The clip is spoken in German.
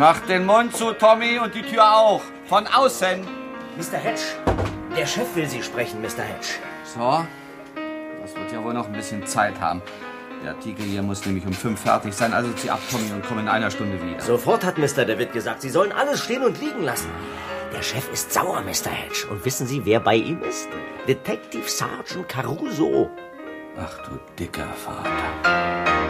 Mach den Mund zu, Tommy, und die Tür auch. Von außen. Mr. Hedge, der Chef will Sie sprechen, Mr. Hedge. So, das wird ja wohl noch ein bisschen Zeit haben. Der Artikel hier muss nämlich um 5 fertig sein, also zieh ab, Tommy, und komm in einer Stunde wieder. Sofort hat Mr. David gesagt, Sie sollen alles stehen und liegen lassen. Der Chef ist sauer, Mr. Hedge. Und wissen Sie, wer bei ihm ist? Detective Sergeant Caruso. Ach du dicker Vater.